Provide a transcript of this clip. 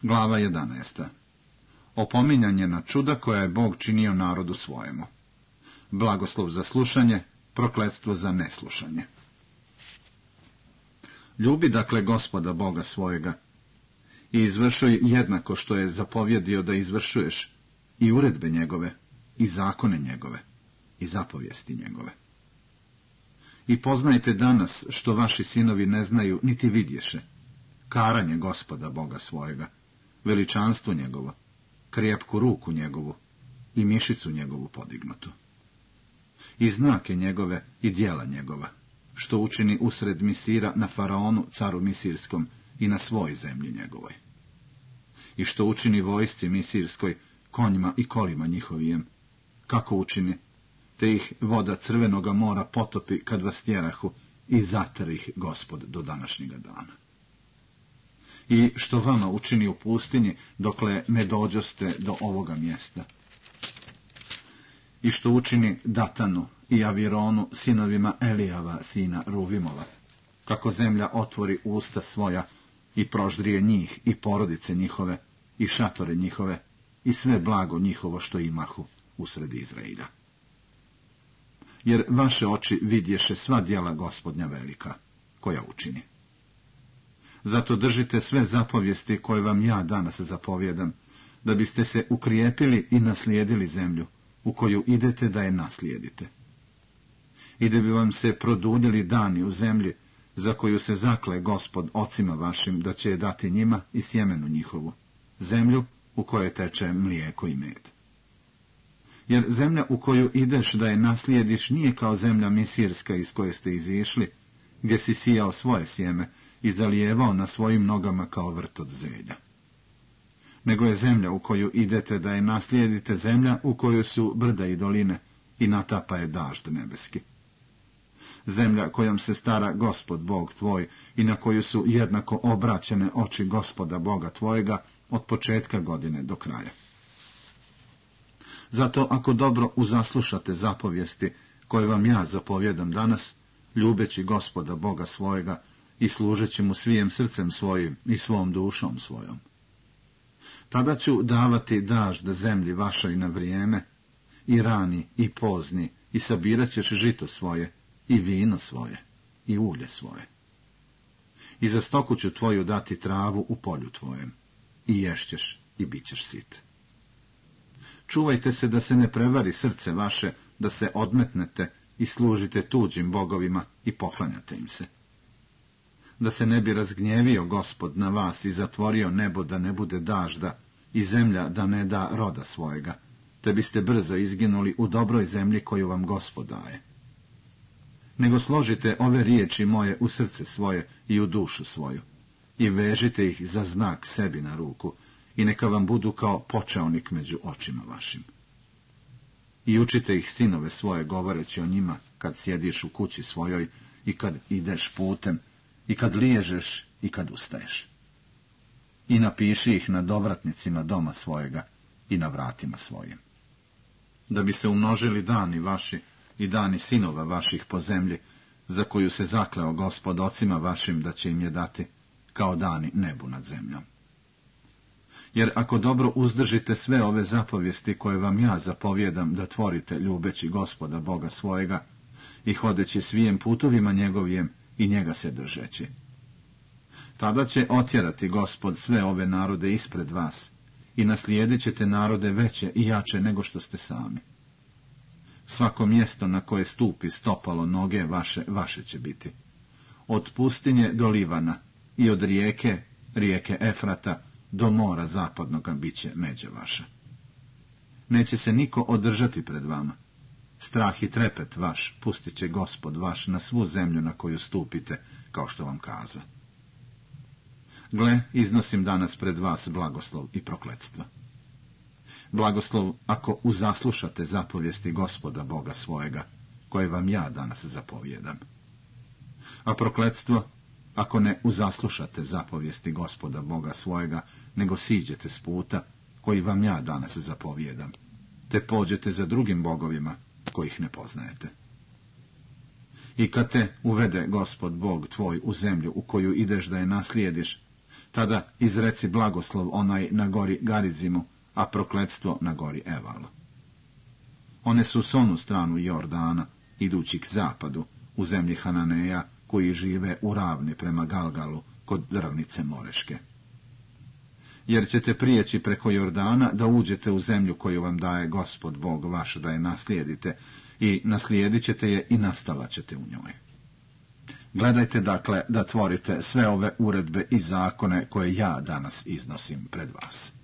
Glava 11. Opominjanje na čuda koja je Bog činio narodu svojemu. Blagoslov za slušanje, prokletstvo za neslušanje. Ljubi dakle Gospoda Boga svojega i izvršuj jednako što je zapovjedio da izvršuješ, i uredbe njegove, i zakone njegove, i zapovijesti njegove. I poznajte danas što vaši sinovi ne znaju niti vidješe, karanje Gospoda Boga svojega, veličanstvo njegovo, krepku ruku njegovu i mišicu njegovu podignutu. I znake njegove i djela njegova, što učini usred Misira na Faraonu, caru Misirskom, i na svoj zemlji njegovoj. I što učini vojsci Misirskoj, konjima i kolima njihovijem, kako učini, te ih voda Crvenoga mora potopi kad vas tjerahu, i zatr ih Gospod do današnjega dana. I što vama učini u pustinji, dokle ne dođoste do ovoga mjesta. I što učini Datanu i Avironu, sinovima Elijava, sina Ruvimova, kako zemlja otvori usta svoja i proždrije njih i porodice njihove i šatore njihove i sve blago njihovo što imahu usred Izraila. Jer vaše oči vidješe sva djela Gospodnja velika, koja učini. Zato držite sve zapovijesti koje vam ja danas zapovjedam, da biste se ukrijepili i naslijedili zemlju, u koju idete da je naslijedite. I da bi vam se produljili dani u zemlji, za koju se zakle Gospod ocima vašim da će je dati njima i sjemenu njihovu, zemlju u kojoj teče mlijeko i med. Jer zemlja u koju ideš da je naslijediš nije kao zemlja Misirska iz koje ste izišli, gdje si sijao svoje sjeme i zalijevao na svojim nogama kao vrt od zelja. Nego je zemlja u koju idete da je naslijedite zemlja u kojoj su brda i doline i natapa je dažd nebeski. Zemlja kojom se stara Gospod Bog tvoj i na koju su jednako obraćene oči Gospoda Boga tvojega od početka godine do kraja. Zato ako dobro uzaslušate zapovijesti koje vam ja zapovjedam danas, ljubeći Gospoda Boga svojega i služeći mu svijem srcem svojim i svom dušom svojom, tada ću davati dažd zemlji vašoj na vrijeme, i rani i pozni, i sabirat ćeš žito svoje, i vino svoje, i ulje svoje. I za stoku ću tvoju dati travu u polju tvojem, i ješćeš i bit ćeš sit. Čuvajte se da se ne prevari srce vaše, da se odmetnete i služite tuđim bogovima i poklanjate im se. Da se ne bi razgnjevio Gospod na vas i zatvorio nebo da ne bude dažda i zemlja da ne da roda svojega, te biste brzo izginuli u dobroj zemlji koju vam Gospod daje. Nego složite ove riječi moje u srce svoje i u dušu svoju, i vežite ih za znak sebi na ruku, i neka vam budu kao počaonik među očima vašim. I učite ih sinove svoje govoreći o njima kad sjediš u kući svojoj i kad ideš putem, i kad liježeš i kad ustaješ. I napiši ih na dovratnicima doma svojega i na vratima svojim. Da bi se umnožili dani vaši i dani sinova vaših po zemlji, za koju se zakleo Gospod ocima vašim da će im je dati, kao dani nebu nad zemljom. Jer ako dobro uzdržite sve ove zapovijesti koje vam ja zapovjedam da tvorite ljubeći Gospoda Boga svojega i hodeći svijem putovima njegovijem i njega se držeći, tada će otjerati Gospod sve ove narode ispred vas i naslijedit ćete narode veće i jače nego što ste sami. Svako mjesto na koje stupi stopalo noge vaše, vaše će biti. Od pustinje do Livana i od rijeke Efrata, do mora zapadnoga bit će međe vaša. Neće se niko održati pred vama. Strah i trepet vaš pustit će Gospod vaš na svu zemlju na koju stupite, kao što vam kaza. Gle, iznosim danas pred vas blagoslov i prokletstva. Blagoslov ako uzaslušate zapovijesti Gospoda Boga svojega, koje vam ja danas zapovjedam. A prokletstvo ako ne uzaslušate zapovijesti Gospoda Boga svojega, nego siđete s puta koji vam ja danas zapovjedam, te pođete za drugim bogovima kojih ne poznajete. I kad te uvede Gospod Bog tvoj u zemlju u koju ideš da je naslijediš, Tada izreci blagoslov onaj na gori Garizimu, a prokletstvo na gori Evalu. One su s onu stranu Jordana, idući k zapadu, u zemlji Hananeja, koji žive u ravni prema Galgalu, kod drvnice Moreške. Jer ćete prijeći preko Jordana da uđete u zemlju koju vam daje Gospod Bog vaš da je naslijedite, i naslijedit ćete je i nastavat ćete u njoj. Gledajte dakle da tvorite sve ove uredbe i zakone koje ja danas iznosim pred vas.